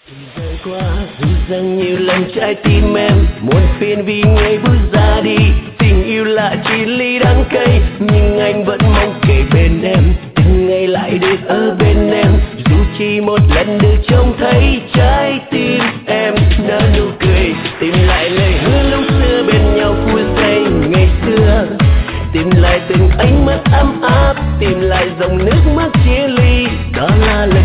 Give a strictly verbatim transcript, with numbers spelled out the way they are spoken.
Rời qua dù rằng nhiều lần trái tim em muộn phiền vì ngày bước ra đi, tình yêu lạ chỉ ly đắng cay nhưng anh vẫn mong kề bên em, từng ngày lại được ở bên em, dù chỉ một lần được trông thấy trái tim em nở nụ cười, tìm lại lời hứa lúc xưa bên nhau vui say ngày xưa, tìm lại từng ánh mắt ấm áp, tìm lại dòng nước mắt chia ly, đó là lời